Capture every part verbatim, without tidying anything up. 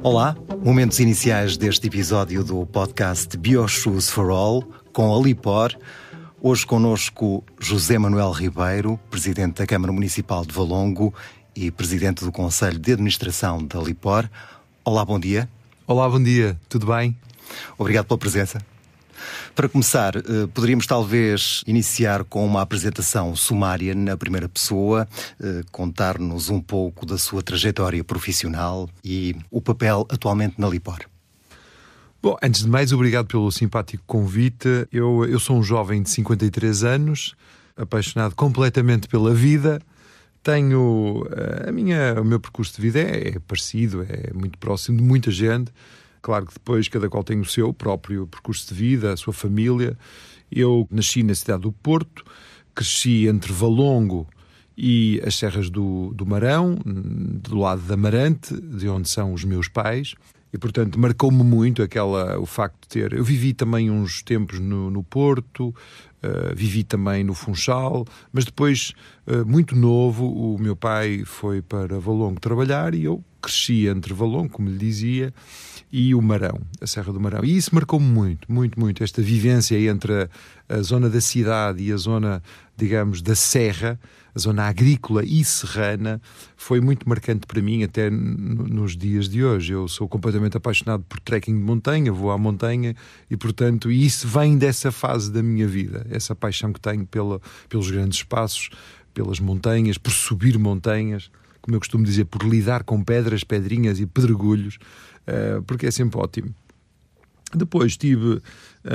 Olá, momentos iniciais deste episódio do podcast Bioshoes for All, com a Lipor. Hoje connosco José Manuel Ribeiro, Presidente da Câmara Municipal de Valongo e Presidente do Conselho de Administração da Lipor. Olá, bom dia. Olá, bom dia. Tudo bem? Obrigado pela presença. Para começar, poderíamos talvez iniciar com uma apresentação sumária na primeira pessoa, contar-nos um pouco da sua trajetória profissional e o papel atualmente na Lipor. Bom, antes de mais, obrigado pelo simpático convite. Eu, eu sou um jovem de cinquenta e três anos, apaixonado completamente pela vida. Tenho a minha, o meu percurso de vida é, é parecido, é muito próximo de muita gente. Claro que depois cada qual tem o seu próprio percurso de vida, a sua família. Eu nasci na cidade do Porto, cresci entre Valongo e as Serras do, do Marão, do lado de Amarante, de onde são os meus pais. E, portanto, marcou-me muito aquela, o facto de ter... Eu vivi também uns tempos no, no Porto, uh, vivi também no Funchal, mas depois, uh, muito novo, o meu pai foi para Valongo trabalhar e eu cresci entre Valongo, como lhe dizia, e o Marão, a Serra do Marão. E isso marcou-me muito, muito, muito. Esta vivência entre a, a zona da cidade e a zona, digamos, da serra, a zona agrícola e serrana, foi muito marcante para mim até nos dias de hoje. Eu sou completamente apaixonado por trekking de montanha, vou à montanha e, portanto, isso vem dessa fase da minha vida, essa paixão que tenho pela, pelos grandes espaços, pelas montanhas, por subir montanhas, como eu costumo dizer, por lidar com pedras, pedrinhas e pedregulhos, uh, porque é sempre ótimo. Depois tive, uh,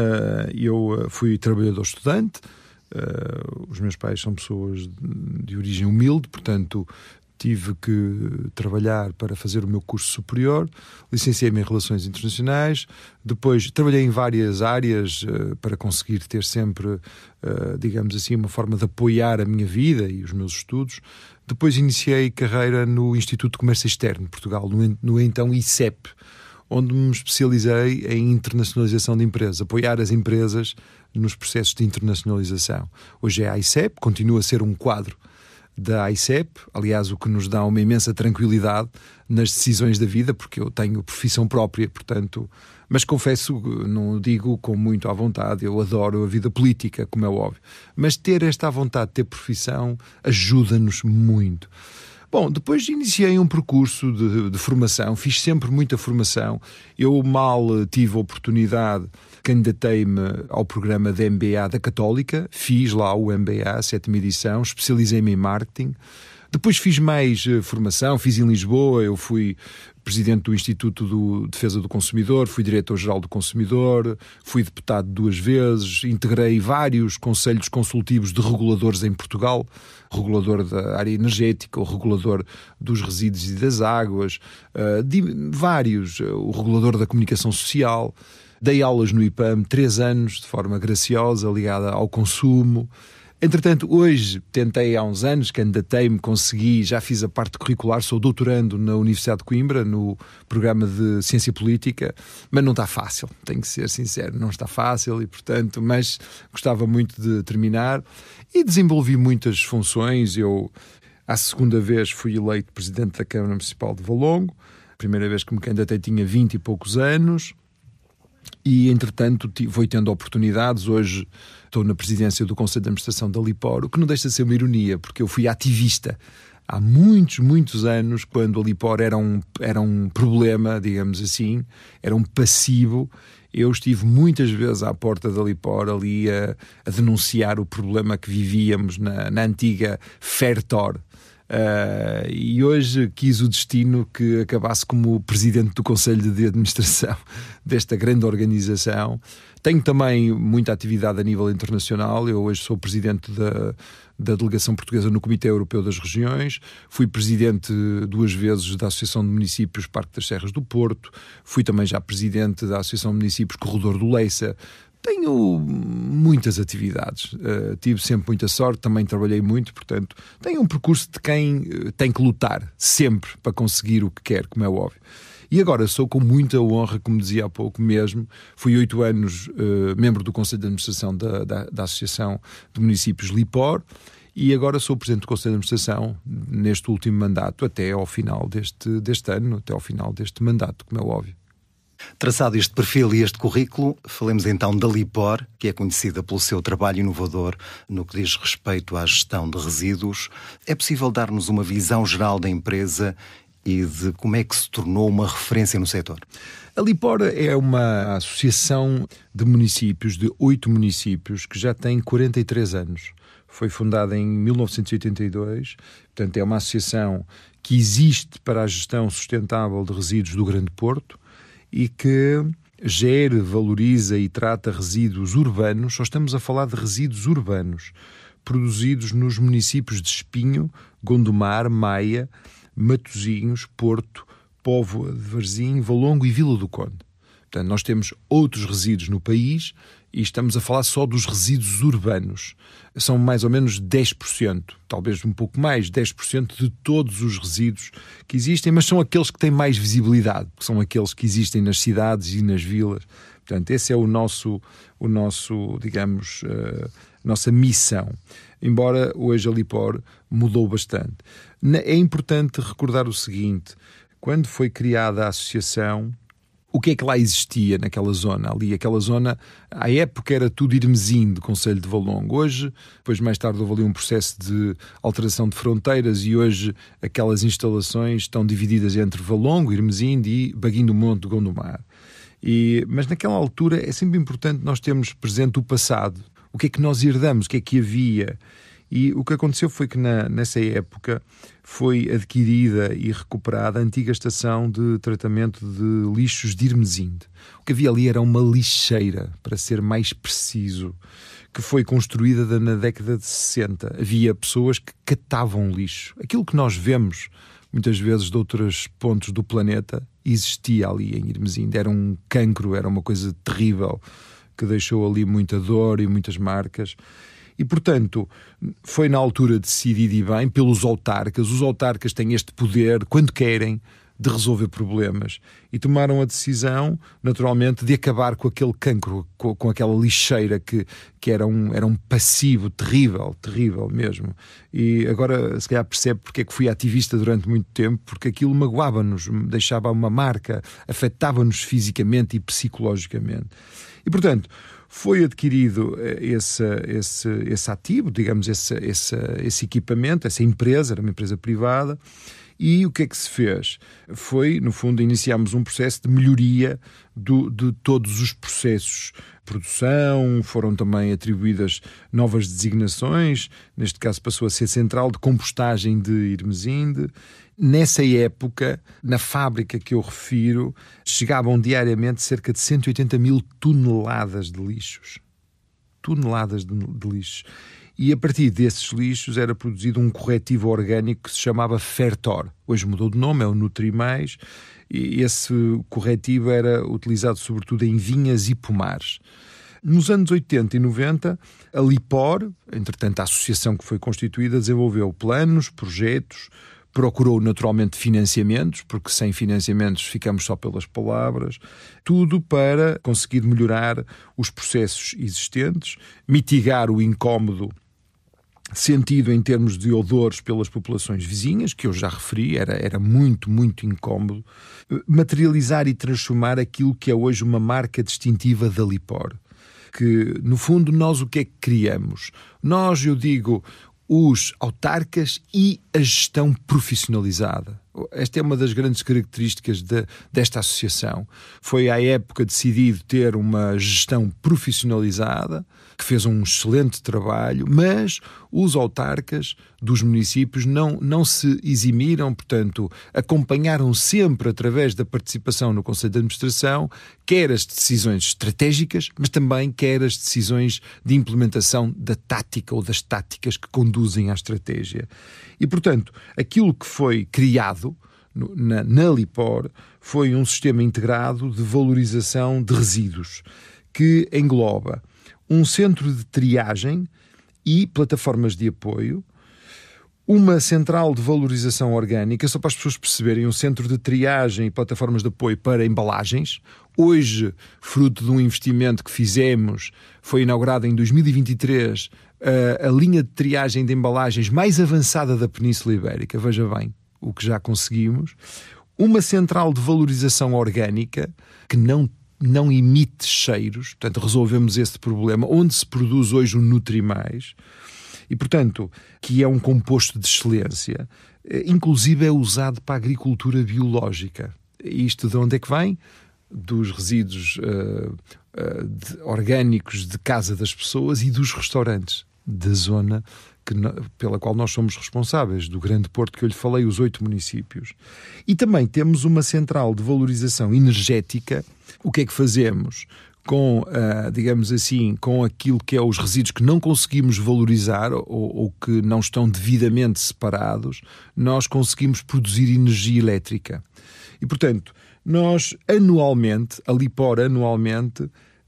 eu fui trabalhador estudante. Uh, os meus pais são pessoas de, de origem humilde, portanto tive que trabalhar para fazer o meu curso superior, licenciei-me em Relações Internacionais, depois trabalhei em várias áreas uh, para conseguir ter sempre, uh, digamos assim, uma forma de apoiar a minha vida e os meus estudos. Depois iniciei carreira no Instituto de Comércio Externo de Portugal, no, no então I C E P, onde me especializei em internacionalização de empresas, apoiar as empresas nos processos de internacionalização. Hoje é a I C E P, continua a ser um quadro da I C E P, aliás, o que nos dá uma imensa tranquilidade nas decisões da vida, porque eu tenho profissão própria, portanto, mas confesso, não digo com muito à vontade, eu adoro a vida política, como é óbvio, mas ter esta vontade de ter profissão ajuda-nos muito. Bom, depois iniciei um percurso de, de formação, fiz sempre muita formação. Eu mal tive a oportunidade, candidatei-me ao programa de M B A da Católica, fiz lá o M B A, a sétima edição, especializei-me em marketing. Depois fiz mais formação, fiz em Lisboa, eu fui presidente do Instituto de Defesa do Consumidor, fui diretor-geral do Consumidor, fui deputado duas vezes, integrei vários conselhos consultivos de reguladores em Portugal, regulador da área energética, o regulador dos resíduos e das águas, uh, de, vários, uh, o regulador da comunicação social. Dei aulas no I P A M três anos, de forma graciosa, ligada ao consumo. Entretanto, hoje, tentei há uns anos, candidatei-me, consegui, já fiz a parte curricular, sou doutorando na Universidade de Coimbra, no programa de Ciência Política, mas não está fácil, tenho que ser sincero, não está fácil e, portanto, mas gostava muito de terminar e desenvolvi muitas funções. Eu, à segunda vez, fui eleito Presidente da Câmara Municipal de Valongo, a primeira vez que me candidatei tinha vinte e poucos anos. E, entretanto, fui tendo oportunidades. Hoje estou na presidência do Conselho de Administração da Lipor, o que não deixa de ser uma ironia, porque eu fui ativista há muitos, muitos anos, quando a Lipor era um, era um problema, digamos assim, era um passivo. Eu estive muitas vezes à porta da Lipor ali a, a denunciar o problema que vivíamos na, na antiga Fertor. Uh, e hoje quis o destino que acabasse como presidente do Conselho de Administração desta grande organização. Tenho também muita atividade a nível internacional. Eu hoje sou presidente da, da delegação portuguesa no Comitê Europeu das Regiões, fui presidente duas vezes da Associação de Municípios Parque das Serras do Porto, fui também já presidente da Associação de Municípios Corredor do Leiça. Tenho muitas atividades, uh, tive sempre muita sorte, também trabalhei muito, portanto, tenho um percurso de quem uh, tem que lutar sempre para conseguir o que quer, como é óbvio. E agora sou com muita honra, como dizia há pouco mesmo, fui oito anos uh, membro do Conselho de Administração da, da, da Associação de Municípios Lipor e agora sou Presidente do Conselho de Administração neste último mandato, até ao final deste, deste ano, até ao final deste mandato, como é óbvio. Traçado este perfil e este currículo, falemos então da Lipor, que é conhecida pelo seu trabalho inovador no que diz respeito à gestão de resíduos. É possível dar-nos uma visão geral da empresa e de como é que se tornou uma referência no setor? A Lipor é uma associação de municípios, de oito municípios, que já tem quarenta e três anos. Foi fundada em mil novecentos e oitenta e dois, portanto é uma associação que existe para a gestão sustentável de resíduos do Grande Porto e que gere, valoriza e trata resíduos urbanos. Só estamos a falar de resíduos urbanos, produzidos nos municípios de Espinho, Gondomar, Maia, Matosinhos, Porto, Póvoa de Varzim, Valongo e Vila do Conde. Portanto, nós temos outros resíduos no país e estamos a falar só dos resíduos urbanos. São mais ou menos dez por cento, talvez um pouco mais, dez por cento de todos os resíduos que existem, mas são aqueles que têm mais visibilidade, que são aqueles que existem nas cidades e nas vilas. Portanto, esse é o nosso, o nosso digamos, uh, nossa missão. Embora hoje a Lipor mudou bastante. É importante recordar o seguinte: quando foi criada a associação, o que é que lá existia naquela zona? Ali, aquela zona, à época era tudo Irmesim, de Concelho de Valongo. Hoje, depois mais tarde houve ali um processo de alteração de fronteiras e hoje aquelas instalações estão divididas entre Valongo, Irmesim e Baguinho do Monte de Gondomar. E, mas naquela altura é sempre importante nós termos presente o passado. O que é que nós herdamos? O que é que havia? E o que aconteceu foi que na, nessa época foi adquirida e recuperada a antiga estação de tratamento de lixos de Irmesinde. O que havia ali era uma lixeira, para ser mais preciso, que foi construída na década de sessenta. Havia pessoas que catavam lixo. Aquilo que nós vemos muitas vezes de outros pontos do planeta existia ali em Irmesinde. Era um cancro, era uma coisa terrível que deixou ali muita dor e muitas marcas. E, portanto, foi na altura decidido e bem pelos autarcas. Os autarcas têm este poder, quando querem, de resolver problemas. E tomaram a decisão, naturalmente, de acabar com aquele cancro, com, com aquela lixeira que, que era, um, era um passivo terrível, terrível mesmo. E agora, se calhar, percebe porque é que fui ativista durante muito tempo, porque aquilo magoava-nos, deixava uma marca, afetava-nos fisicamente e psicologicamente. E, portanto, foi adquirido esse, esse, esse ativo, digamos, esse, esse, esse equipamento, essa empresa, era uma empresa privada, e o que é que se fez? Foi, no fundo, iniciámos um processo de melhoria do, de todos os processos de produção, foram também atribuídas novas designações, neste caso passou a ser Central de Compostagem de Irmesinde. Nessa época, na fábrica que eu refiro, chegavam diariamente cerca de cento e oitenta mil toneladas de lixos. Toneladas de, de lixos. E a partir desses lixos era produzido um corretivo orgânico que se chamava Fertor. Hoje mudou de nome, é o Nutrimais. E esse corretivo era utilizado sobretudo em vinhas e pomares. Nos anos oitenta e noventa, a Lipor, entretanto a associação que foi constituída, desenvolveu planos, projetos, procurou naturalmente financiamentos, porque sem financiamentos ficamos só pelas palavras, tudo para conseguir melhorar os processos existentes, mitigar o incómodo sentido em termos de odores pelas populações vizinhas, que eu já referi, era, era muito, muito incómodo, materializar e transformar aquilo que é hoje uma marca distintiva da Lipor. Que, no fundo, nós o que é que criamos? Nós, eu digo, os autarcas e a gestão profissionalizada. Esta é uma das grandes características de, desta associação. Foi à época decidido ter uma gestão profissionalizada, que fez um excelente trabalho, mas os autarcas dos municípios não, não se eximiram, portanto, acompanharam sempre através da participação no Conselho de Administração, quer as decisões estratégicas, mas também quer as decisões de implementação da tática ou das táticas que conduzem à estratégia. E, portanto, aquilo que foi criado na, na Lipor foi um sistema integrado de valorização de resíduos, que engloba um centro de triagem e plataformas de apoio, uma central de valorização orgânica, só para as pessoas perceberem, um centro de triagem e plataformas de apoio para embalagens. Hoje, fruto de um investimento que fizemos, foi inaugurada em dois mil e vinte e três a, a linha de triagem de embalagens mais avançada da Península Ibérica. Veja bem o que já conseguimos. Uma central de valorização orgânica que não, não emite cheiros, portanto resolvemos esse problema, onde se produz hoje o Nutrimais. E, portanto, que é um composto de excelência, inclusive é usado para a agricultura biológica. Isto de onde é que vem? Dos resíduos uh, uh, de, orgânicos de casa das pessoas e dos restaurantes da zona que, pela qual nós somos responsáveis, do Grande Porto que eu lhe falei, os oito municípios. E também temos uma central de valorização energética. O que é que fazemos? Com, uh, digamos assim, com aquilo que é os resíduos que não conseguimos valorizar ou, ou que não estão devidamente separados, nós conseguimos produzir energia elétrica. E, portanto, nós anualmente, a Lipor anualmente, uh,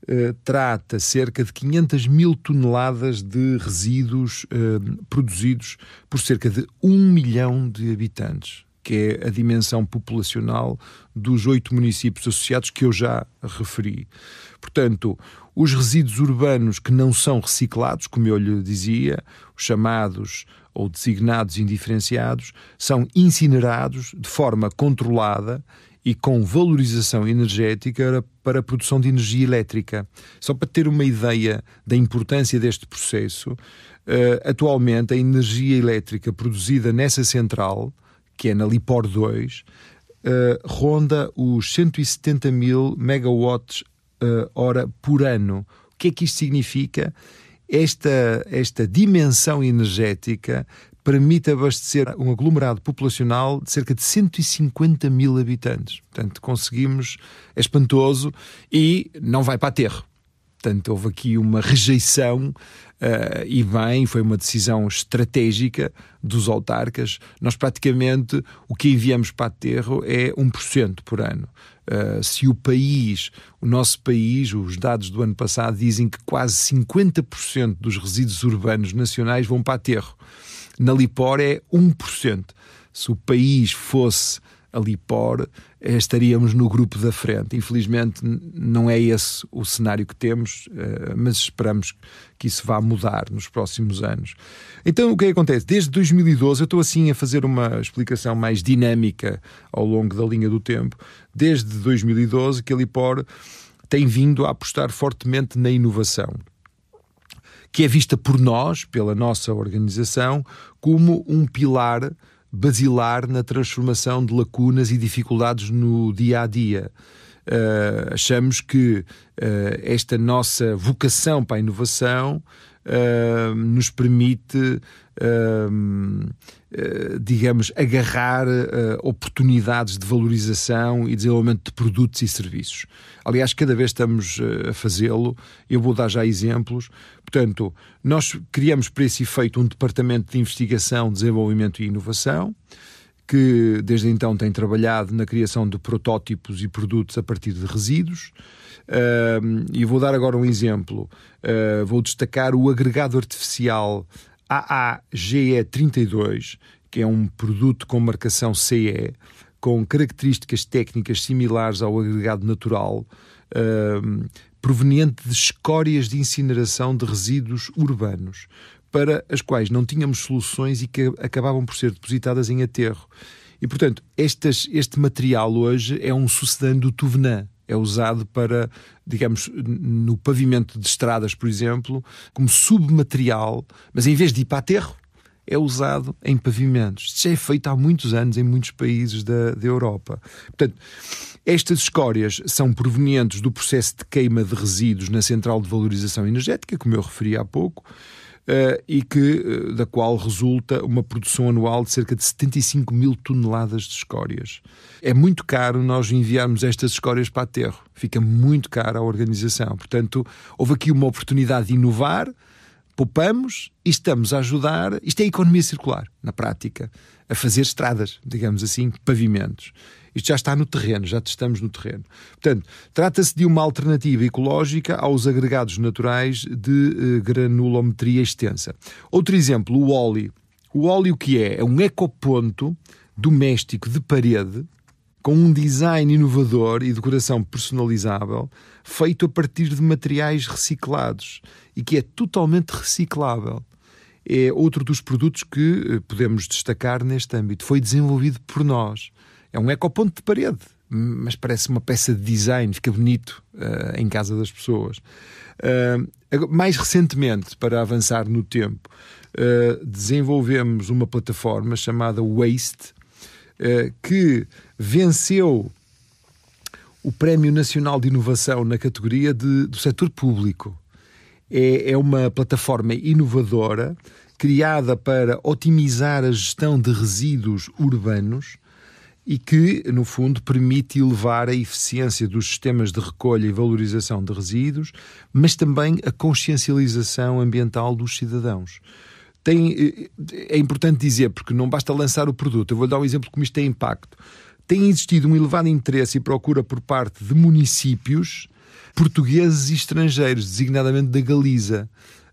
trata cerca de quinhentas mil toneladas de resíduos uh, produzidos por cerca de um milhão de habitantes, que é a dimensão populacional dos oito municípios associados que eu já referi. Portanto, os resíduos urbanos que não são reciclados, como eu lhe dizia, os chamados ou designados indiferenciados, são incinerados de forma controlada e com valorização energética para a produção de energia elétrica. Só para ter uma ideia da importância deste processo, uh, atualmente a energia elétrica produzida nessa central, que é na Lipor dois, uh, ronda os cento e setenta mil megawatts uh, hora por ano. O que é que isto significa? Esta, esta dimensão energética permite abastecer um aglomerado populacional de cerca de cento e cinquenta mil habitantes. Portanto, conseguimos, é espantoso e não vai para aterro. Portanto, houve aqui uma rejeição uh, e bem, foi uma decisão estratégica dos autarcas. Nós praticamente o que enviamos para aterro é um por cento por ano. Uh, se o país, o nosso país, os dados do ano passado dizem que quase cinquenta por cento dos resíduos urbanos nacionais vão para aterro. Na Lipor é um por cento. Se o país fosse a Lipor, estaríamos no grupo da frente. Infelizmente não é esse o cenário que temos, mas esperamos que isso vá mudar nos próximos anos. Então o que é que acontece? Desde dois mil e doze, eu estou assim a fazer uma explicação mais dinâmica ao longo da linha do tempo, desde dois mil e doze que a Lipor tem vindo a apostar fortemente na inovação, que é vista por nós, pela nossa organização, como um pilar basilar na transformação de lacunas e dificuldades no dia-a-dia. Uh, achamos que uh, esta nossa vocação para a inovação uh, nos permite, uh, uh, digamos, agarrar uh, oportunidades de valorização e desenvolvimento de produtos e serviços. Aliás, cada vez estamos uh, a fazê-lo. Eu vou dar já exemplos. Portanto, nós criamos para esse efeito um departamento de investigação, desenvolvimento e inovação, que desde então tem trabalhado na criação de protótipos e produtos a partir de resíduos. Uh, e vou dar agora um exemplo. Uh, vou destacar o agregado artificial A A G E trinta e dois, que é um produto com marcação C E, com características técnicas similares ao agregado natural, uh, proveniente de escórias de incineração de resíduos urbanos, para as quais não tínhamos soluções e que acabavam por ser depositadas em aterro. E, portanto, estas, este material hoje é um sucedâneo do Tuvenin. É usado para, digamos, no pavimento de estradas, por exemplo, como submaterial, mas em vez de ir para aterro, é usado em pavimentos. Isto já é feito há muitos anos em muitos países da, da Europa. Portanto, estas escórias são provenientes do processo de queima de resíduos na central de valorização energética, como eu referi há pouco, uh, e que, uh, da qual resulta uma produção anual de cerca de setenta e cinco mil toneladas de escórias. É muito caro nós enviarmos estas escórias para aterro. Fica muito caro à organização. Portanto, houve aqui uma oportunidade de inovar, poupamos e estamos a ajudar, isto é economia circular, na prática, a fazer estradas, digamos assim, pavimentos. Isto já está no terreno, já testamos no terreno. Portanto, trata-se de uma alternativa ecológica aos agregados naturais de eh, granulometria extensa. Outro exemplo, o óleo. O óleo que é? É um ecoponto doméstico de parede com um design inovador e decoração personalizável feito a partir de materiais reciclados e que é totalmente reciclável. É outro dos produtos que podemos destacar neste âmbito. Foi desenvolvido por nós. É um ecoponto de parede, mas parece uma peça de design, fica bonito uh, em casa das pessoas. Uh, mais recentemente, para avançar no tempo, uh, desenvolvemos uma plataforma chamada Waste, uh, que venceu o Prémio Nacional de Inovação na categoria de, do setor público. É, é uma plataforma inovadora criada para otimizar a gestão de resíduos urbanos e que, no fundo, permite elevar a eficiência dos sistemas de recolha e valorização de resíduos, mas também a consciencialização ambiental dos cidadãos. Tem, é importante dizer, porque não basta lançar o produto. Eu vou dar um exemplo de como isto tem impacto. Tem existido um elevado interesse e procura por parte de municípios portugueses e estrangeiros, designadamente da Galiza.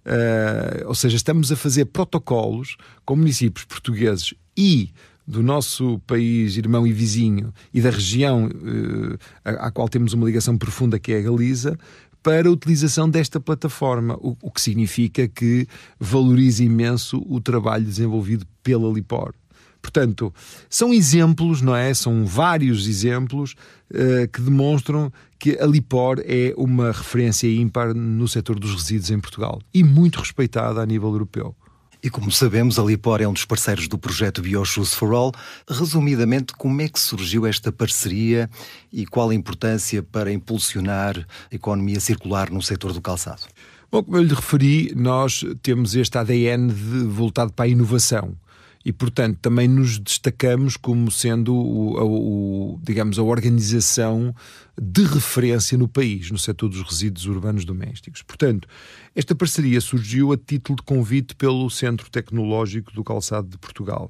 Uh, ou seja, estamos a fazer protocolos com municípios portugueses e do nosso país irmão e vizinho e da região uh, à, à qual temos uma ligação profunda, que é a Galiza, para a utilização desta plataforma, o, o que significa que valoriza imenso o trabalho desenvolvido pela Lipor. Portanto, são exemplos, não é? São vários exemplos uh, que demonstram que a Lipor é uma referência ímpar no setor dos resíduos em Portugal e muito respeitada a nível europeu. E como sabemos, a Lipor é um dos parceiros do projeto BioShoes for All. Resumidamente, como é que surgiu esta parceria e qual a importância para impulsionar a economia circular no setor do calçado? Bom, como eu lhe referi, nós temos este A D N de, voltado para a inovação. E, portanto, também nos destacamos como sendo, o, o, o, digamos, a organização de referência no país, no setor dos resíduos urbanos domésticos. Portanto, esta parceria surgiu a título de convite pelo Centro Tecnológico do Calçado de Portugal,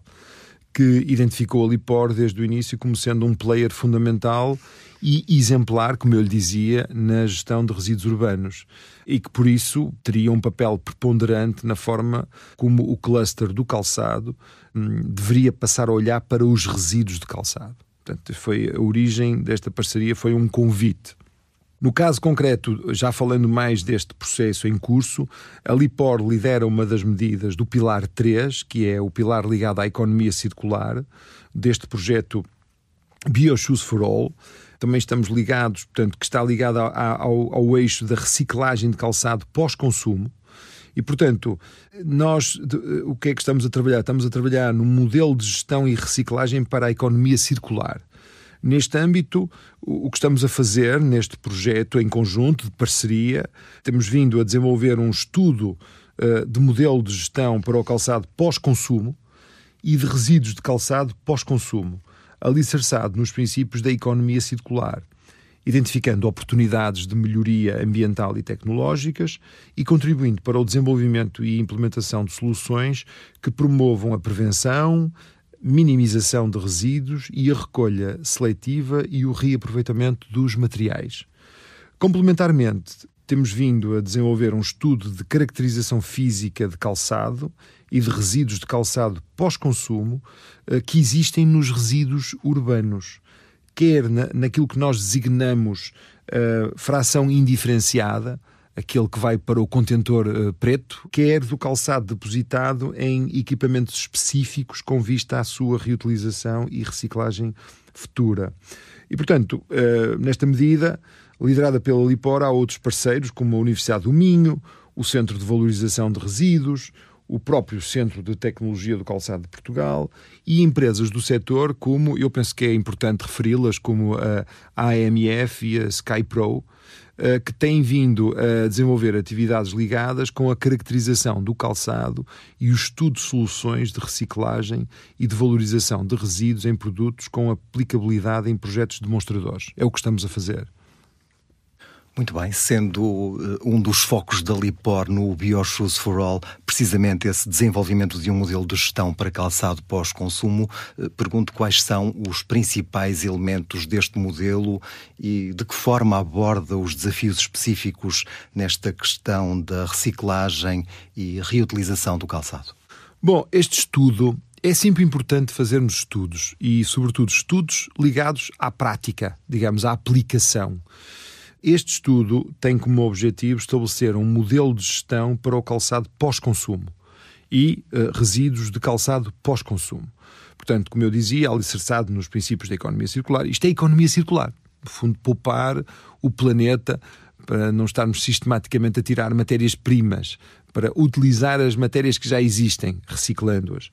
que identificou a Lipor desde o início como sendo um player fundamental e exemplar, como eu lhe dizia, na gestão de resíduos urbanos e que, por isso, teria um papel preponderante na forma como o cluster do calçado hum, deveria passar a olhar para os resíduos de calçado. Portanto, foi, a origem desta parceria foi um convite. No caso concreto, já falando mais deste processo em curso, a Lipor lidera uma das medidas do Pilar três, que é o pilar ligado à economia circular, deste projeto BioShoes for All. Também estamos ligados, portanto, que está ligado ao, ao eixo da reciclagem de calçado pós-consumo. E, portanto, nós, o que é que estamos a trabalhar? Estamos a trabalhar num modelo de gestão e reciclagem para a economia circular. Neste âmbito, o que estamos a fazer neste projeto em conjunto, de parceria, temos vindo a desenvolver um estudo uh, de modelo de gestão para o calçado pós-consumo e de resíduos de calçado pós-consumo, alicerçado nos princípios da economia circular, identificando oportunidades de melhoria ambiental e tecnológicas e contribuindo para o desenvolvimento e implementação de soluções que promovam a prevenção, minimização de resíduos e a recolha seletiva e o reaproveitamento dos materiais. Complementarmente, temos vindo a desenvolver um estudo de caracterização física de calçado e de resíduos de calçado pós-consumo que existem nos resíduos urbanos, quer na, naquilo que nós designamos uh, fração indiferenciada, aquele que vai para o contentor uh, preto, quer do calçado depositado em equipamentos específicos com vista à sua reutilização e reciclagem futura. E, portanto, uh, nesta medida, liderada pela Lipor, há outros parceiros, como a Universidade do Minho, o Centro de Valorização de Resíduos, o próprio Centro de Tecnologia do Calçado de Portugal e empresas do setor, como, eu penso que é importante referi-las, como a A M F e a SkyPro, que têm vindo a desenvolver atividades ligadas com a caracterização do calçado e o estudo de soluções de reciclagem e de valorização de resíduos em produtos com aplicabilidade em projetos demonstradores. É o que estamos a fazer. Muito bem, sendo uh, um dos focos da Lipor no BioShoes for All, precisamente esse desenvolvimento de um modelo de gestão para calçado pós-consumo, uh, pergunto quais são os principais elementos deste modelo e de que forma aborda os desafios específicos nesta questão da reciclagem e reutilização do calçado. Bom, este estudo, é sempre importante fazermos estudos e, sobretudo, estudos ligados à prática, digamos, à aplicação. Este estudo tem como objetivo estabelecer um modelo de gestão para o calçado pós-consumo e uh, resíduos de calçado pós-consumo. Portanto, como eu dizia, alicerçado nos princípios da economia circular. Isto é economia circular. No fundo, poupar o planeta para não estarmos sistematicamente a tirar matérias-primas, para utilizar as matérias que já existem, reciclando-as.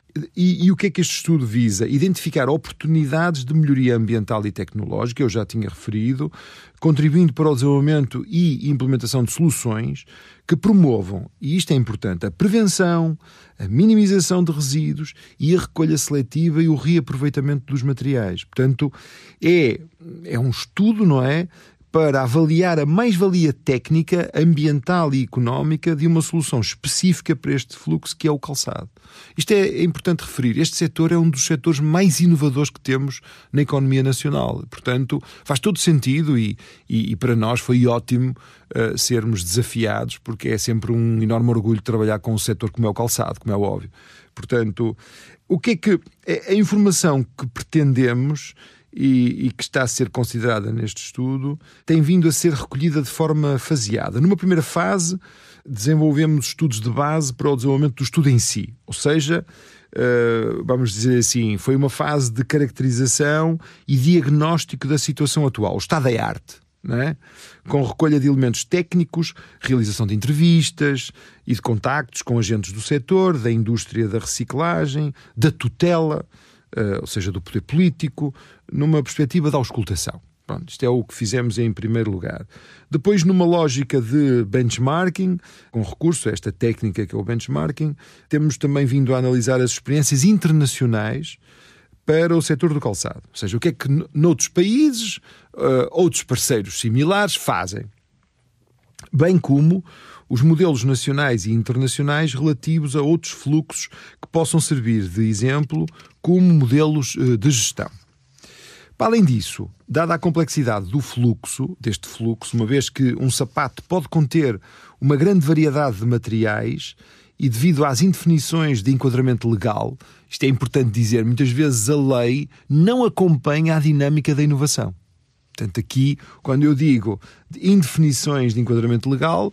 E, e o que é que este estudo visa? Identificar oportunidades de melhoria ambiental e tecnológica, eu já tinha referido, contribuindo para o desenvolvimento e implementação de soluções que promovam, e isto é importante, a prevenção, a minimização de resíduos e a recolha seletiva e o reaproveitamento dos materiais. Portanto, é, é um estudo, não é? Para avaliar a mais-valia técnica, ambiental e económica de uma solução específica para este fluxo que é o calçado. Isto é, é importante referir. Este setor é um dos setores mais inovadores que temos na economia nacional. Portanto, faz todo sentido e, e, e para nós foi ótimo uh, sermos desafiados, porque é sempre um enorme orgulho trabalhar com um setor como é o calçado, como é óbvio. Portanto, o que é que a informação que pretendemos E, e que está a ser considerada neste estudo, tem vindo a ser recolhida de forma faseada. Numa primeira fase, desenvolvemos estudos de base para o desenvolvimento do estudo em si. Ou seja, uh, vamos dizer assim, foi uma fase de caracterização e diagnóstico da situação atual, o estado da arte, não é? Com recolha de elementos técnicos, realização de entrevistas e de contactos com agentes do setor, da indústria da reciclagem, da tutela, Uh, ou seja, do poder político, numa perspectiva da auscultação. Pronto, isto é o que fizemos em primeiro lugar. Depois, numa lógica de benchmarking, com recurso a esta técnica que é o benchmarking, temos também vindo a analisar as experiências internacionais para o setor do calçado. Ou seja, o que é que noutros países, uh, outros parceiros similares fazem. Bem como os modelos nacionais e internacionais relativos a outros fluxos que possam servir de exemplo como modelos de gestão. Para além disso, dada a complexidade do fluxo, deste fluxo, uma vez que um sapato pode conter uma grande variedade de materiais e devido às indefinições de enquadramento legal, isto é importante dizer, muitas vezes a lei não acompanha a dinâmica da inovação. Portanto, aqui, quando eu digo indefinições de enquadramento legal,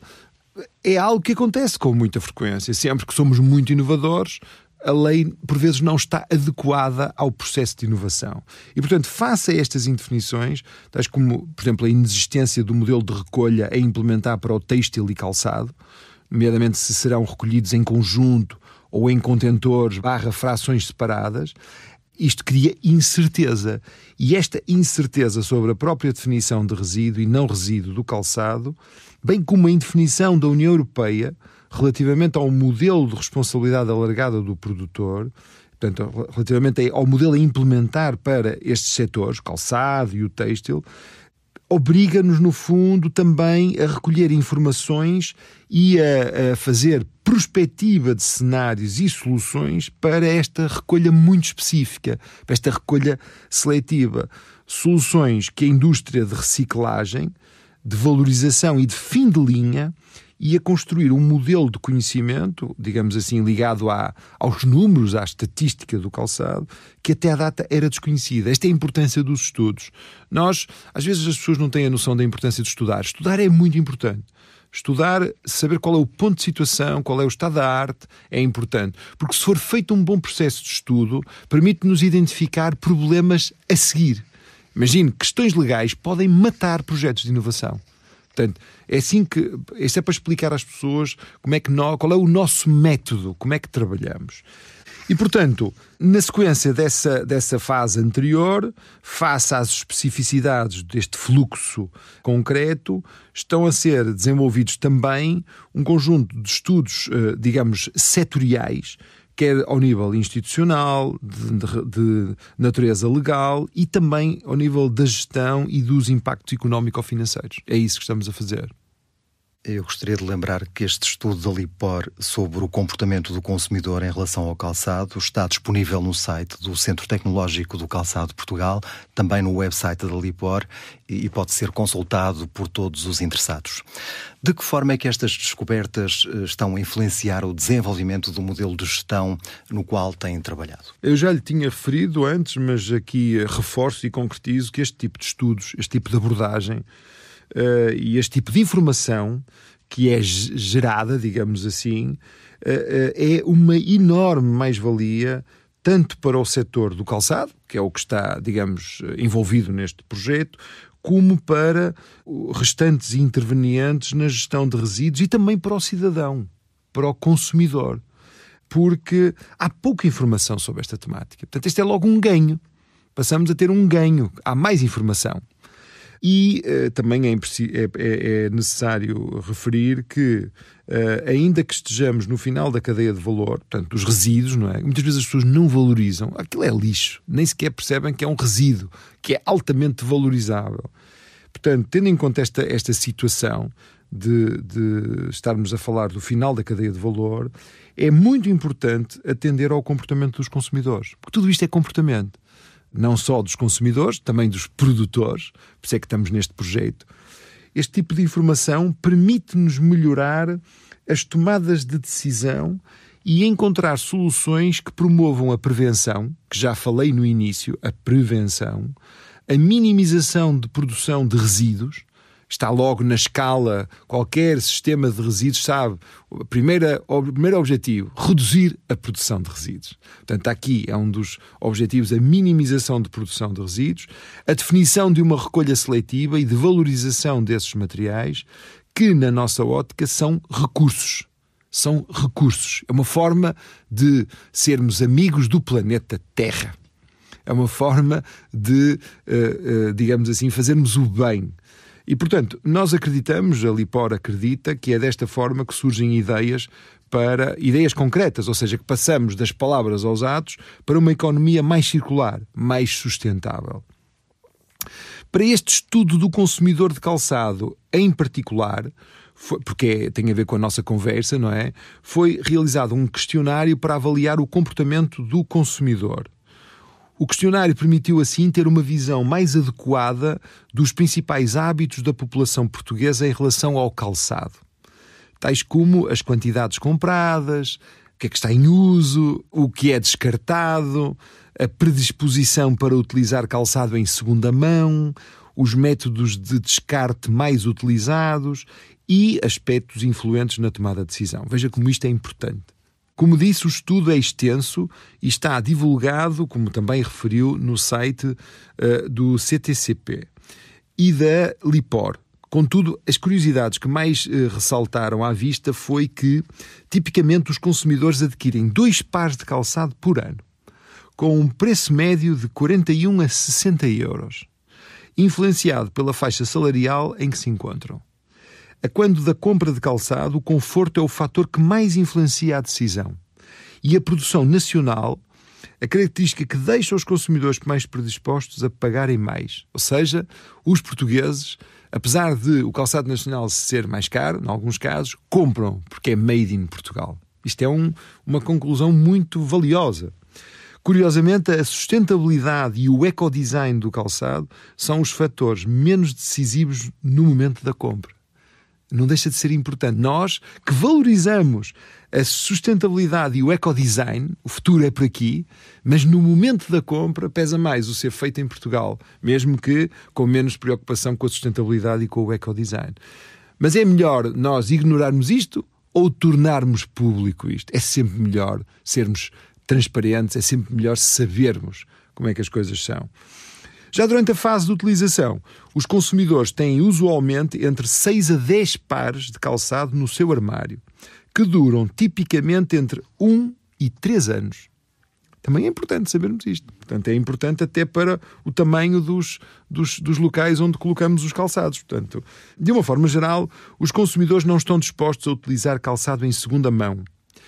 é algo que acontece com muita frequência. Sempre que somos muito inovadores, a lei, por vezes, não está adequada ao processo de inovação. E, portanto, face a estas indefinições, tais como, por exemplo, a inexistência do modelo de recolha a implementar para o têxtil e calçado, nomeadamente se serão recolhidos em conjunto ou em contentores barra frações separadas, isto cria incerteza. E esta incerteza sobre a própria definição de resíduo e não resíduo do calçado, bem como a indefinição da União Europeia relativamente ao modelo de responsabilidade alargada do produtor, portanto, relativamente ao modelo a implementar para estes setores, o calçado e o têxtil, obriga-nos, no fundo, também a recolher informações e a, a fazer prospectiva de cenários e soluções para esta recolha muito específica, para esta recolha seletiva. Soluções que a indústria de reciclagem, de valorização e de fim de linha ia construir um modelo de conhecimento, digamos assim, ligado à, aos números, à estatística do calçado, que até à data era desconhecida. Esta é a importância dos estudos. Nós, às vezes as pessoas não têm a noção da importância de estudar. Estudar é muito importante. Estudar, saber qual é o ponto de situação, qual é o estado da arte, é importante. Porque se for feito um bom processo de estudo, permite-nos identificar problemas a seguir. Imagine, questões legais podem matar projetos de inovação. Portanto, é assim que, isso é para explicar às pessoas como é que nós, qual é o nosso método, como é que trabalhamos. E, portanto, na sequência dessa, dessa fase anterior, face às especificidades deste fluxo concreto, estão a ser desenvolvidos também um conjunto de estudos, digamos, setoriais, quer ao nível institucional, de, de, de natureza legal e também ao nível da gestão e dos impactos económico-financeiros. É isso que estamos a fazer. Eu gostaria de lembrar que este estudo da Lipor sobre o comportamento do consumidor em relação ao calçado está disponível no site do Centro Tecnológico do Calçado de Portugal, também no website da Lipor, e pode ser consultado por todos os interessados. De que forma é que estas descobertas estão a influenciar o desenvolvimento do modelo de gestão no qual têm trabalhado? Eu já lhe tinha referido antes, mas aqui reforço e concretizo que este tipo de estudos, este tipo de abordagem uh, e este tipo de informação que é gerada, digamos assim, uh, uh, é uma enorme mais-valia tanto para o setor do calçado, que é o que está, digamos, envolvido neste projeto, como para restantes intervenientes na gestão de resíduos e também para o cidadão, para o consumidor, porque há pouca informação sobre esta temática. Portanto, este é logo um ganho. Passamos a ter um ganho. Há mais informação. E uh, também é, é, é necessário referir que, uh, ainda que estejamos no final da cadeia de valor, portanto, os resíduos, não é? Muitas vezes as pessoas não valorizam. Aquilo é lixo. Nem sequer percebem que é um resíduo, que é altamente valorizável. Portanto, tendo em conta esta, esta situação de, de estarmos a falar do final da cadeia de valor, é muito importante atender ao comportamento dos consumidores. Porque tudo isto é comportamento. Não só dos consumidores, também dos produtores, por isso é que estamos neste projeto. Este tipo de informação permite-nos melhorar as tomadas de decisão e encontrar soluções que promovam a prevenção, que já falei no início, a prevenção, a minimização de produção de resíduos. Está logo na escala, qualquer sistema de resíduos sabe, a primeira, o primeiro objetivo, reduzir a produção de resíduos. Portanto, aqui é um dos objetivos, a minimização de produção de resíduos, a definição de uma recolha seletiva e de valorização desses materiais, que na nossa ótica são recursos. São recursos. É uma forma de sermos amigos do planeta Terra. É uma forma de, uh, uh, digamos assim, fazermos o bem. E, portanto, nós acreditamos, a Lipor acredita, que é desta forma que surgem ideias para ideias concretas, ou seja, que passamos das palavras aos atos para uma economia mais circular, mais sustentável. Para este estudo do consumidor de calçado em particular, foi, porque tem a ver com a nossa conversa, não é? Foi realizado um questionário para avaliar o comportamento do consumidor. O questionário permitiu, assim, ter uma visão mais adequada dos principais hábitos da população portuguesa em relação ao calçado. Tais como as quantidades compradas, o que é que está em uso, o que é descartado, a predisposição para utilizar calçado em segunda mão, os métodos de descarte mais utilizados e aspectos influentes na tomada de decisão. Veja como isto é importante. Como disse, o estudo é extenso e está divulgado, como também referiu, no site uh, do C T C P e da Lipor. Contudo, as curiosidades que mais uh, ressaltaram à vista foi que, tipicamente, os consumidores adquirem dois pares de calçado por ano, com um preço médio de quarenta e um a sessenta euros, influenciado pela faixa salarial em que se encontram. A quando da compra de calçado, o conforto é o fator que mais influencia a decisão. E a produção nacional, a característica que deixa os consumidores mais predispostos a pagarem mais. Ou seja, os portugueses, apesar de o calçado nacional ser mais caro, em alguns casos, compram porque é made in Portugal. Isto é um, uma conclusão muito valiosa. Curiosamente, a sustentabilidade e o ecodesign do calçado são os fatores menos decisivos no momento da compra. Não deixa de ser importante. Nós, que valorizamos a sustentabilidade e o ecodesign, o futuro é por aqui, mas no momento da compra pesa mais o ser feito em Portugal, mesmo que com menos preocupação com a sustentabilidade e com o ecodesign. Mas é melhor nós ignorarmos isto ou tornarmos público isto? É sempre melhor sermos transparentes, é sempre melhor sabermos como é que as coisas são. Já durante a fase de utilização, os consumidores têm usualmente entre seis a dez pares de calçado no seu armário, que duram tipicamente entre um e três anos. Também é importante sabermos isto. Portanto, é importante até para o tamanho dos, dos, dos locais onde colocamos os calçados. Portanto, de uma forma geral, os consumidores não estão dispostos a utilizar calçado em segunda mão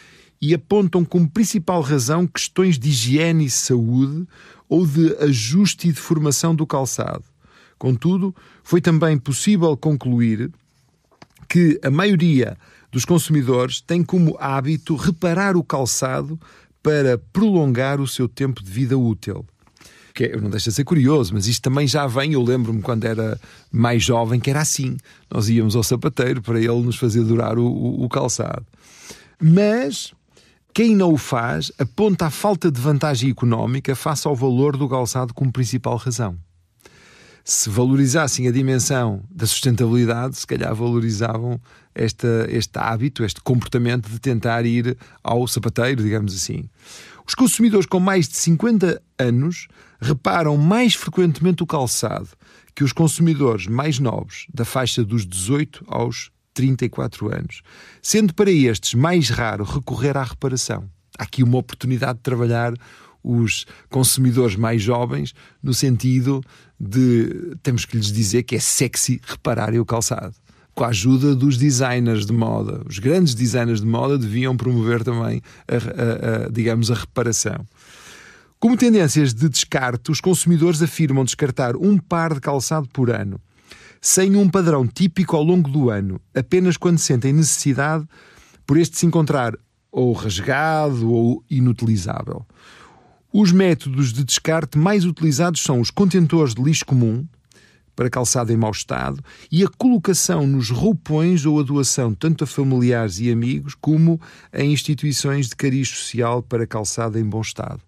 e apontam como principal razão questões de higiene e saúde ou de ajuste e deformação do calçado. Contudo, foi também possível concluir que a maioria dos consumidores tem como hábito reparar o calçado para prolongar o seu tempo de vida útil. Que não deixa de ser curioso, mas isto também já vem, eu lembro-me quando era mais jovem, que era assim. Nós íamos ao sapateiro para ele nos fazer durar o, o, o calçado. Mas quem não o faz aponta a falta de vantagem económica face ao valor do calçado como principal razão. Se valorizassem a dimensão da sustentabilidade, se calhar valorizavam esta, este hábito, este comportamento de tentar ir ao sapateiro, digamos assim. Os consumidores com mais de cinquenta anos reparam mais frequentemente o calçado que os consumidores mais novos, da faixa dos dezoito aos trinta e quatro anos, sendo para estes mais raro recorrer à reparação. Há aqui uma oportunidade de trabalhar os consumidores mais jovens no sentido de, temos que lhes dizer que é sexy repararem o calçado. Com a ajuda dos designers de moda. Os grandes designers de moda deviam promover também, a, a, a, digamos, a reparação. Como tendências de descarte, os consumidores afirmam descartar um par de calçado por ano, sem um padrão típico ao longo do ano, apenas quando sentem necessidade por este se encontrar ou rasgado ou inutilizável. Os métodos de descarte mais utilizados são os contentores de lixo comum, para calçado em mau estado, e a colocação nos roupões ou a doação tanto a familiares e amigos como a instituições de cariz social para calçado em bom estado.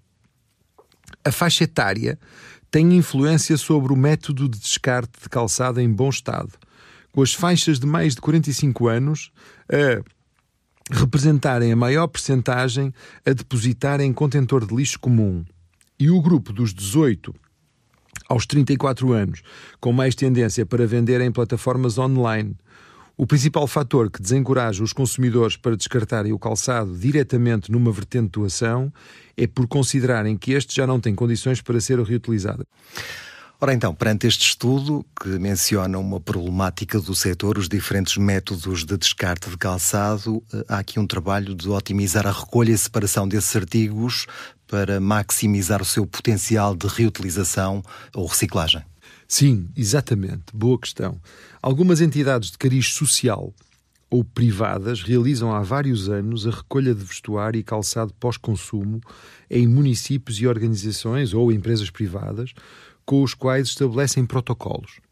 A faixa etária tem influência sobre o método de descarte de calçado em bom estado, com as faixas de mais de quarenta e cinco anos a representarem a maior percentagem a depositar em contentor de lixo comum, e o grupo dos dezoito aos trinta e quatro anos, com mais tendência para vender em plataformas online. O principal fator que desencoraja os consumidores para descartarem o calçado diretamente numa vertente de doação é por considerarem que este já não tem condições para ser reutilizado. Ora então, perante este estudo, que menciona uma problemática do setor, os diferentes métodos de descarte de calçado, há aqui um trabalho de otimizar a recolha e separação desses artigos para maximizar o seu potencial de reutilização ou reciclagem. Sim, exatamente. Boa questão. Algumas entidades de cariz social ou privadas realizam há vários anos a recolha de vestuário e calçado pós-consumo em municípios e organizações ou empresas privadas, com os quais estabelecem protocolos.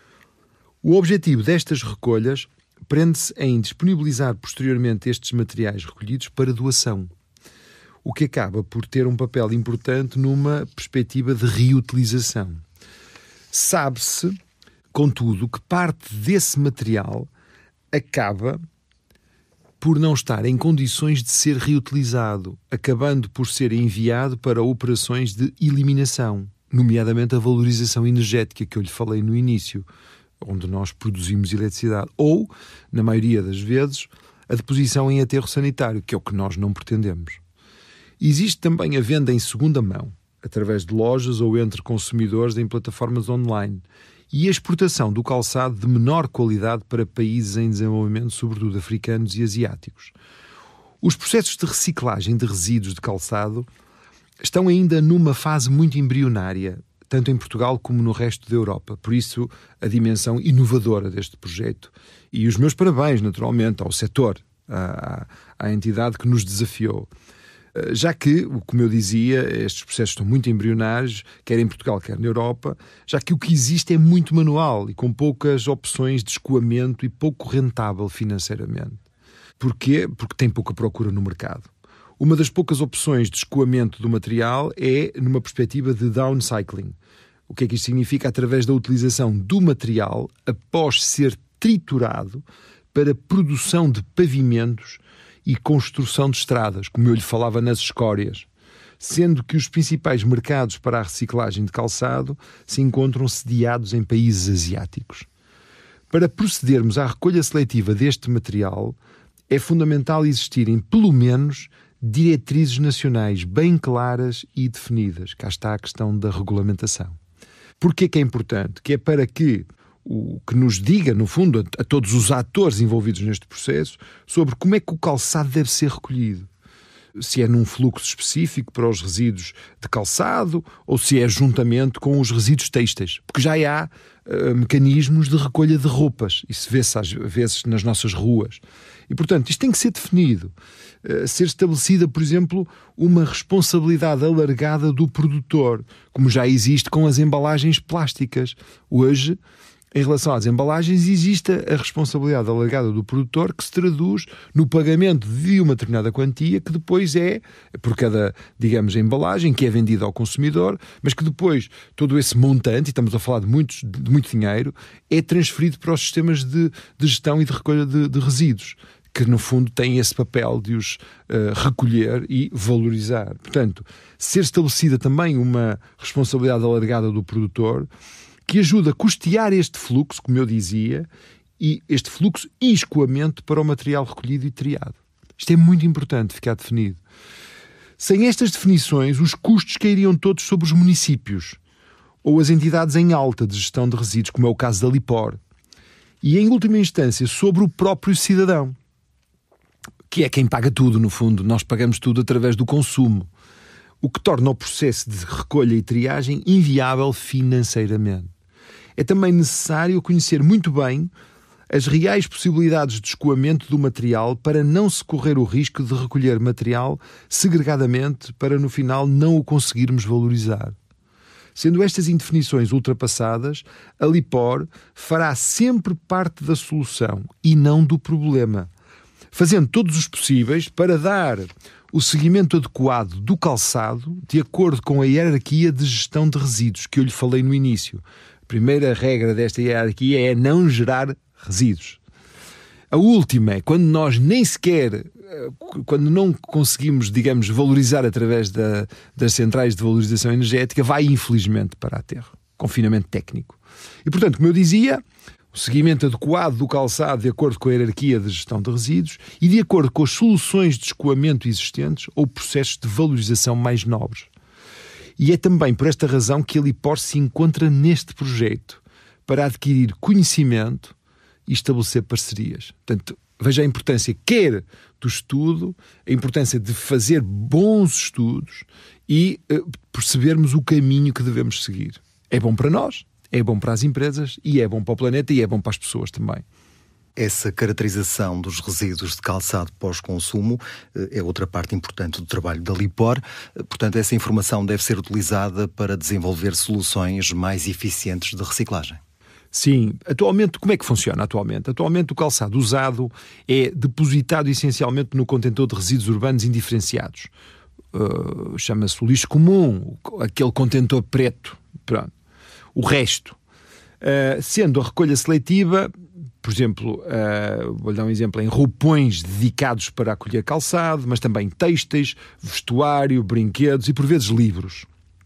O objetivo destas recolhas prende-se em disponibilizar posteriormente estes materiais recolhidos para doação, o que acaba por ter um papel importante numa perspectiva de reutilização. Sabe-se, contudo, que parte desse material acaba por não estar em condições de ser reutilizado, acabando por ser enviado para operações de eliminação, nomeadamente a valorização energética que eu lhe falei no início, onde nós produzimos eletricidade, ou, na maioria das vezes, a deposição em aterro sanitário, que é o que nós não pretendemos. Existe também a venda em segunda mão, através de lojas ou entre consumidores em plataformas online, e a exportação do calçado de menor qualidade para países em desenvolvimento, sobretudo africanos e asiáticos. Os processos de reciclagem de resíduos de calçado estão ainda numa fase muito embrionária, tanto em Portugal como no resto da Europa. Por isso, a dimensão inovadora deste projeto. E os meus parabéns, naturalmente, ao setor, à, à entidade que nos desafiou. Já que, como eu dizia, estes processos estão muito embrionários, quer em Portugal, quer na Europa, já que o que existe é muito manual e com poucas opções de escoamento e pouco rentável financeiramente. Porquê? Porque tem pouca procura no mercado. Uma das poucas opções de escoamento do material é numa perspectiva de downcycling. O que é que isto significa? Através da utilização do material após ser triturado para produção de pavimentos e construção de estradas, como eu lhe falava nas escórias, sendo que os principais mercados para a reciclagem de calçado se encontram sediados em países asiáticos. Para procedermos à recolha seletiva deste material, é fundamental existirem, pelo menos, diretrizes nacionais bem claras e definidas. Cá está a questão da regulamentação. Porquê que é importante? Que é para que o que nos diga, no fundo, a, a todos os atores envolvidos neste processo, sobre como é que o calçado deve ser recolhido. Se é num fluxo específico para os resíduos de calçado ou se é juntamente com os resíduos têxteis. Porque já há uh, mecanismos de recolha de roupas. Isso vê-se às vezes nas nossas ruas. E, portanto, isto tem que ser definido. Uh, ser estabelecida, por exemplo, uma responsabilidade alargada do produtor, como já existe com as embalagens plásticas. Hoje, em relação às embalagens, existe a responsabilidade alargada do produtor, que se traduz no pagamento de uma determinada quantia, que depois é, por cada, digamos, embalagem, que é vendida ao consumidor, mas que depois todo esse montante, e estamos a falar de, muitos, de muito dinheiro, é transferido para os sistemas de, de gestão e de recolha de, de resíduos, que no fundo têm esse papel de os uh, recolher e valorizar. Portanto, ser estabelecida também uma responsabilidade alargada do produtor, que ajuda a custear este fluxo, como eu dizia, e este fluxo e escoamento para o material recolhido e triado. Isto é muito importante ficar definido. Sem estas definições, os custos cairiam todos sobre os municípios ou as entidades em alta de gestão de resíduos, como é o caso da Lipor, e, em última instância, sobre o próprio cidadão, que é quem paga tudo, no fundo. Nós pagamos tudo através do consumo, o que torna o processo de recolha e triagem inviável financeiramente. É também necessário conhecer muito bem as reais possibilidades de escoamento do material para não se correr o risco de recolher material segregadamente para no final não o conseguirmos valorizar. Sendo estas indefinições ultrapassadas, a Lipor fará sempre parte da solução e não do problema, fazendo todos os possíveis para dar o seguimento adequado do calçado de acordo com a hierarquia de gestão de resíduos que eu lhe falei no início. A primeira regra desta hierarquia é não gerar resíduos. A última é quando nós nem sequer, quando não conseguimos, digamos, valorizar através da, das centrais de valorização energética, vai infelizmente para aterro. Confinamento técnico. E, portanto, como eu dizia, o seguimento adequado do calçado de acordo com a hierarquia de gestão de resíduos e de acordo com as soluções de escoamento existentes ou processos de valorização mais nobres. E é também por esta razão que a Lipor se encontra neste projeto, para adquirir conhecimento e estabelecer parcerias. Portanto, veja a importância, quer do estudo, a importância de fazer bons estudos e uh, percebermos o caminho que devemos seguir. É bom para nós, é bom para as empresas e é bom para o planeta e é bom para as pessoas também. Essa caracterização dos resíduos de calçado pós-consumo é outra parte importante do trabalho da Lipor. Portanto, essa informação deve ser utilizada para desenvolver soluções mais eficientes de reciclagem. Sim. Atualmente, como é que funciona atualmente? Atualmente o calçado usado é depositado essencialmente no contentor de resíduos urbanos indiferenciados. Uh, chama-se o lixo comum, aquele contentor preto. Pronto. O resto. Uh, sendo a recolha seletiva, por exemplo, uh, vou-lhe dar um exemplo, em roupões dedicados para acolher calçado, mas também têxteis, vestuário, brinquedos e, por vezes, livros.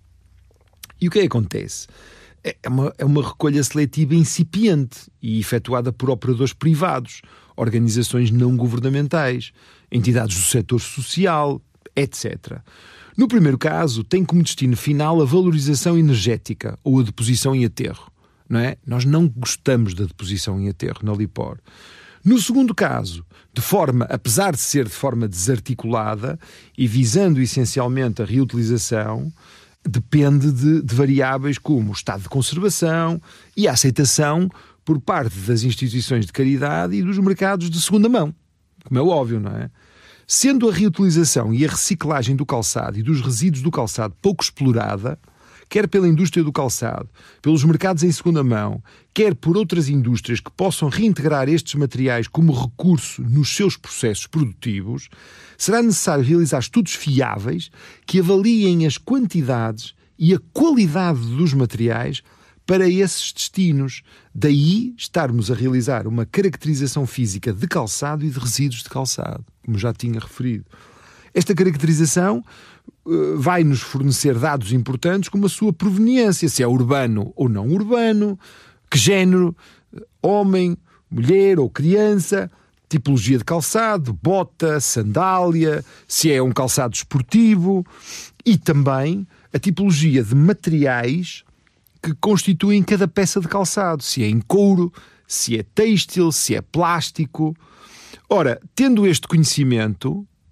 E o que é que acontece? É uma, é uma recolha seletiva incipiente e efetuada por operadores privados, organizações não governamentais, entidades do setor social, etcétera. No primeiro caso, tem como destino final a valorização energética ou a deposição em aterro. Não é? Nós não gostamos da deposição em aterro na Lipor. No segundo caso, de forma, apesar de ser de forma desarticulada e visando essencialmente a reutilização, depende de, de variáveis como o estado de conservação e a aceitação por parte das instituições de caridade e dos mercados de segunda mão, como é óbvio, não é? Sendo a reutilização e a reciclagem do calçado e dos resíduos do calçado pouco explorada, quer pela indústria do calçado, pelos mercados em segunda mão, quer por outras indústrias que possam reintegrar estes materiais como recurso nos seus processos produtivos, será necessário realizar estudos fiáveis que avaliem as quantidades e a qualidade dos materiais para esses destinos. Daí estarmos a realizar uma caracterização física de calçado e de resíduos de calçado, como já tinha referido. Esta caracterização uh, vai-nos fornecer dados importantes como a sua proveniência, se é urbano ou não urbano, que género, homem, mulher ou criança, tipologia de calçado, bota, sandália, se é um calçado esportivo e também a tipologia de materiais que constituem cada peça de calçado, se é em couro, se é têxtil, se é plástico. Ora, tendo este conhecimento,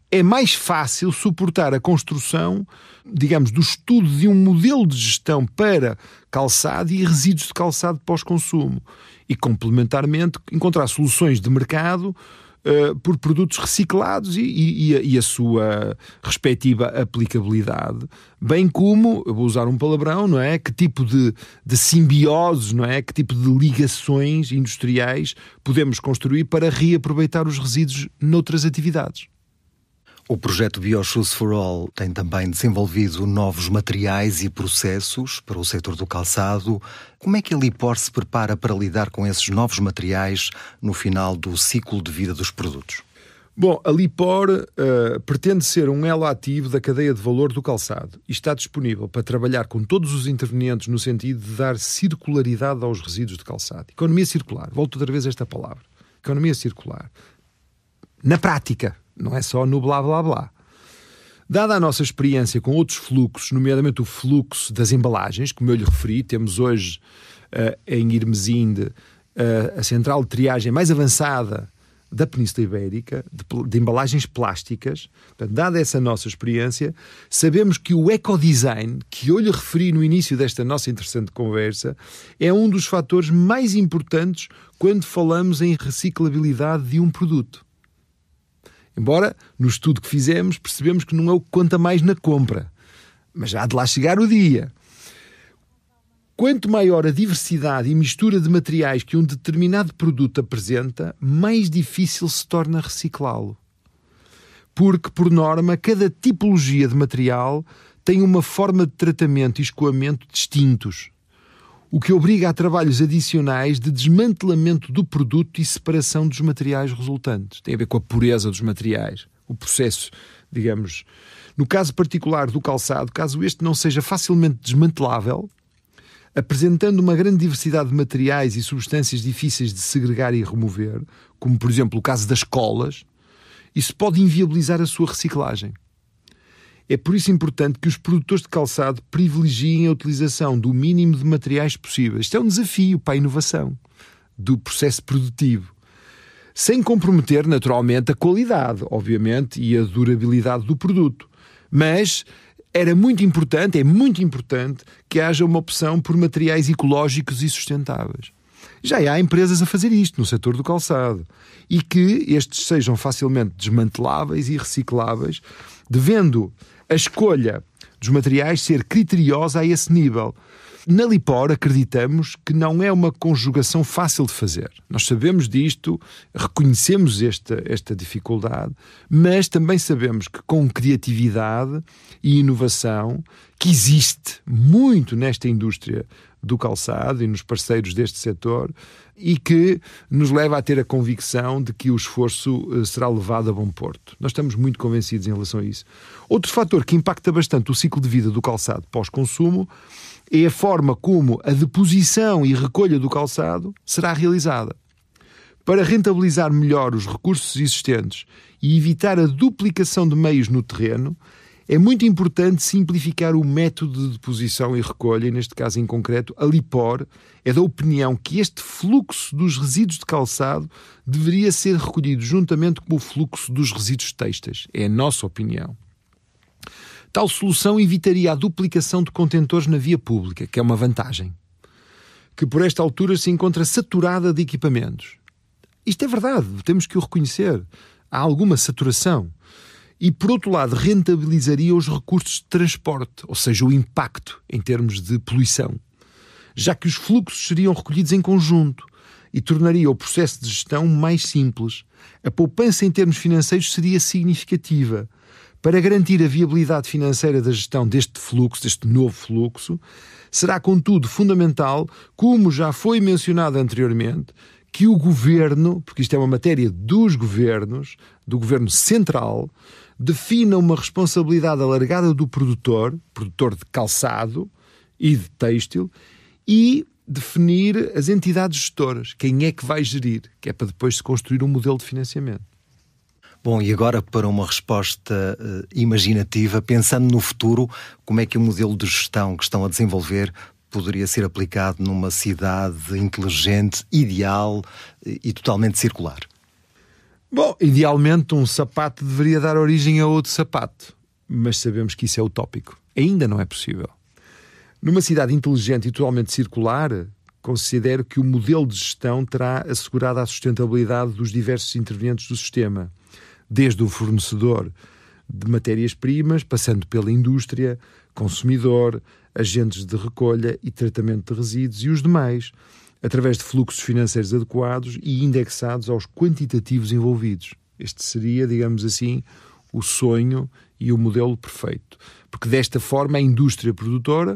é mais fácil suportar a construção, digamos, do estudo de um modelo de gestão para calçado e resíduos de calçado pós-consumo. E, complementarmente, encontrar soluções de mercado uh, por produtos reciclados e, e, e, a, e a sua respectiva aplicabilidade. Bem como, eu vou usar um palavrão, não é? Que tipo de, de simbioses, não é? Que tipo de ligações industriais podemos construir para reaproveitar os resíduos noutras atividades. O projeto BioShoes for All tem também desenvolvido novos materiais e processos para o setor do calçado. Como é que a Lipor se prepara para lidar com esses novos materiais no final do ciclo de vida dos produtos? Bom, a Lipor uh, pretende ser um elo ativo da cadeia de valor do calçado e está disponível para trabalhar com todos os intervenientes no sentido de dar circularidade aos resíduos de calçado. Economia circular, volto outra vez a esta palavra. Economia circular. Na prática. Não é só no blá blá blá. Dada a nossa experiência com outros fluxos, nomeadamente o fluxo das embalagens, como eu lhe referi, temos hoje uh, em Irmesinde uh, a central de triagem mais avançada da Península Ibérica, de, de embalagens plásticas. Portanto, dada essa nossa experiência, sabemos que o ecodesign, que eu lhe referi no início desta nossa interessante conversa, é um dos fatores mais importantes quando falamos em reciclabilidade de um produto. Embora, no estudo que fizemos, percebemos que não é o que conta mais na compra. Mas já há de lá chegar o dia. Quanto maior a diversidade e mistura de materiais que um determinado produto apresenta, mais difícil se torna reciclá-lo. Porque, por norma, cada tipologia de material tem uma forma de tratamento e escoamento distintos, o que obriga a trabalhos adicionais de desmantelamento do produto e separação dos materiais resultantes. Tem a ver com a pureza dos materiais, o processo, digamos. No caso particular do calçado, caso este não seja facilmente desmantelável, apresentando uma grande diversidade de materiais e substâncias difíceis de segregar e remover, como por exemplo o caso das colas, isso pode inviabilizar a sua reciclagem. É por isso importante que os produtores de calçado privilegiem a utilização do mínimo de materiais possíveis. Isto é um desafio para a inovação do processo produtivo. Sem comprometer, naturalmente, a qualidade, obviamente, e a durabilidade do produto. Mas era muito importante, é muito importante, que haja uma opção por materiais ecológicos e sustentáveis. Já há empresas a fazer isto no setor do calçado. E que estes sejam facilmente desmanteláveis e recicláveis, devendo a escolha dos materiais ser criteriosa a esse nível. Na Lipor acreditamos que não é uma conjugação fácil de fazer. Nós sabemos disto, reconhecemos esta, esta dificuldade, mas também sabemos que com criatividade e inovação, que existe muito nesta indústria do calçado e nos parceiros deste setor, e que nos leva a ter a convicção de que o esforço será levado a bom porto. Nós estamos muito convencidos em relação a isso. Outro fator que impacta bastante o ciclo de vida do calçado pós-consumo é a forma como a deposição e recolha do calçado será realizada. Para rentabilizar melhor os recursos existentes e evitar a duplicação de meios no terreno, é muito importante simplificar o método de deposição e recolha, e neste caso em concreto, a Lipor é da opinião que este fluxo dos resíduos de calçado deveria ser recolhido juntamente com o fluxo dos resíduos têxteis. É a nossa opinião. Tal solução evitaria a duplicação de contentores na via pública, que é uma vantagem, que por esta altura se encontra saturada de equipamentos. Isto é verdade, temos que o reconhecer. Há alguma saturação. E, por outro lado, rentabilizaria os recursos de transporte, ou seja, o impacto em termos de poluição, já que os fluxos seriam recolhidos em conjunto e tornaria o processo de gestão mais simples. A poupança em termos financeiros seria significativa. Para garantir a viabilidade financeira da gestão deste fluxo, deste novo fluxo, será, contudo, fundamental, como já foi mencionado anteriormente, que o governo, porque isto é uma matéria dos governos, do governo central, defina uma responsabilidade alargada do produtor, produtor de calçado e de têxtil, e definir as entidades gestoras, quem é que vai gerir, que é para depois se construir um modelo de financiamento. Bom, e agora para uma resposta uh, imaginativa, pensando no futuro, como é que o modelo de gestão que estão a desenvolver poderia ser aplicado numa cidade inteligente, ideal e totalmente circular? Bom, idealmente um sapato deveria dar origem a outro sapato, mas sabemos que isso é utópico. Ainda não é possível. Numa cidade inteligente e totalmente circular, considero que o modelo de gestão terá assegurado a sustentabilidade dos diversos intervenientes do sistema, desde o fornecedor de matérias-primas, passando pela indústria, consumidor, agentes de recolha e tratamento de resíduos e os demais, através de fluxos financeiros adequados e indexados aos quantitativos envolvidos. Este seria, digamos assim, o sonho e o modelo perfeito. Porque desta forma a indústria produtora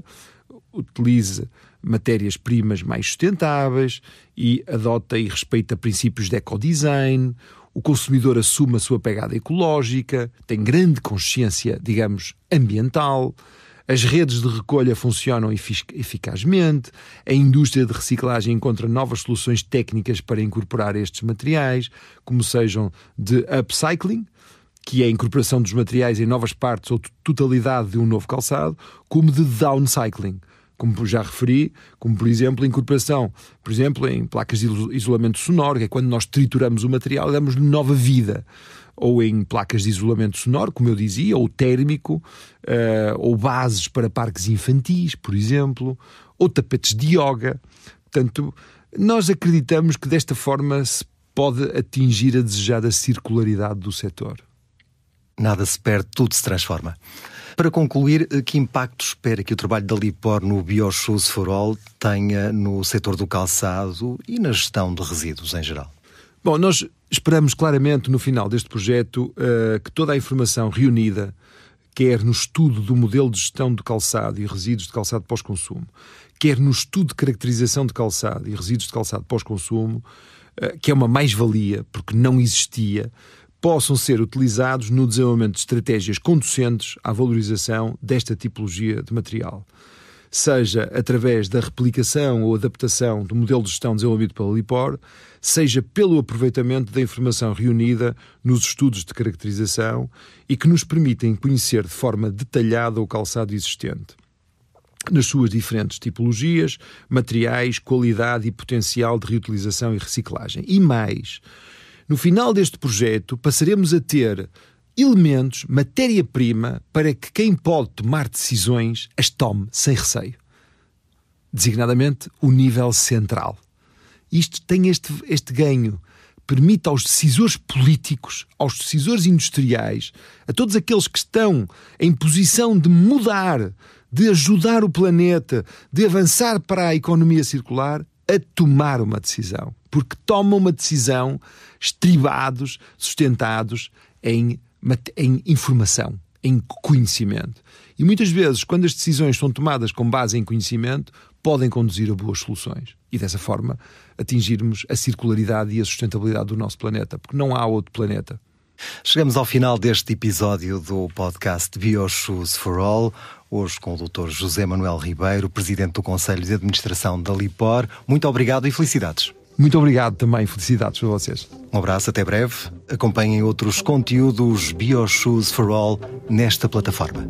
utiliza matérias-primas mais sustentáveis e adota e respeita princípios de ecodesign, o consumidor assume a sua pegada ecológica, tem grande consciência, digamos, ambiental, as redes de recolha funcionam eficazmente, a indústria de reciclagem encontra novas soluções técnicas para incorporar estes materiais, como sejam de upcycling, que é a incorporação dos materiais em novas partes ou totalidade de um novo calçado, como de downcycling, como já referi, como por exemplo a incorporação, por exemplo, em placas de isolamento sonoro, que é quando nós trituramos o material e damos-lhe nova vida, ou em placas de isolamento sonoro, como eu dizia, ou térmico, uh, ou bases para parques infantis, por exemplo, ou tapetes de yoga. Portanto, nós acreditamos que desta forma se pode atingir a desejada circularidade do setor. Nada se perde, tudo se transforma. Para concluir, que impacto espera que o trabalho da Lipor no BioShoes for All tenha no setor do calçado e na gestão de resíduos em geral? Bom, nós esperamos claramente no final deste projeto uh, que toda a informação reunida, quer no estudo do modelo de gestão de calçado e resíduos de calçado pós-consumo, quer no estudo de caracterização de calçado e resíduos de calçado pós-consumo, uh, que é uma mais-valia porque não existia, possam ser utilizados no desenvolvimento de estratégias conducentes à valorização desta tipologia de material. Seja através da replicação ou adaptação do modelo de gestão desenvolvido pela Lipor, seja pelo aproveitamento da informação reunida nos estudos de caracterização e que nos permitem conhecer de forma detalhada o calçado existente, nas suas diferentes tipologias, materiais, qualidade e potencial de reutilização e reciclagem. E mais, no final deste projeto passaremos a ter elementos, matéria-prima, para que quem pode tomar decisões as tome sem receio. Designadamente, o nível central. Isto tem este, este ganho. Permite aos decisores políticos, aos decisores industriais, a todos aqueles que estão em posição de mudar, de ajudar o planeta, de avançar para a economia circular, a tomar uma decisão. Porque tomam uma decisão estribados, sustentados em em informação, em conhecimento. E muitas vezes, quando as decisões são tomadas com base em conhecimento, podem conduzir a boas soluções. E dessa forma atingirmos a circularidade e a sustentabilidade do nosso planeta, porque não há outro planeta. Chegamos ao final deste episódio do podcast BioShoes for All, hoje com o doutor José Manuel Ribeiro, presidente do Conselho de Administração da Lipor. Muito obrigado e felicidades. Muito obrigado também, felicidades para vocês. Um abraço, até breve. Acompanhem outros conteúdos BioShoes for All nesta plataforma.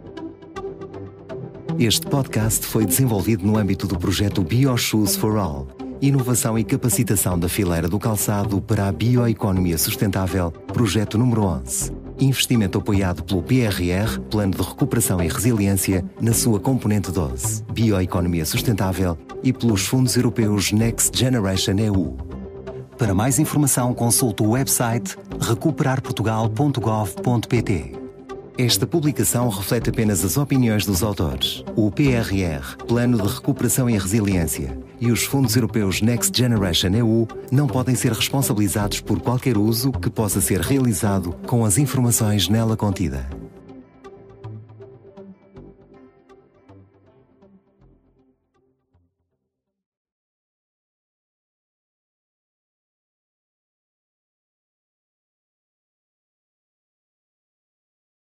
Este podcast foi desenvolvido no âmbito do projeto BioShoes for All, inovação e capacitação da fileira do calçado para a bioeconomia sustentável, projeto número onze. Investimento apoiado pelo P R R, Plano de Recuperação e Resiliência, na sua componente doze, Bioeconomia Sustentável, e pelos fundos europeus Next Generation E U. Para mais informação, consulte o website recuperar portugal ponto gov ponto pt. Esta publicação reflete apenas as opiniões dos autores. O P R R, Plano de Recuperação e Resiliência, e os fundos europeus Next Generation E U não podem ser responsabilizados por qualquer uso que possa ser realizado com as informações nela contida.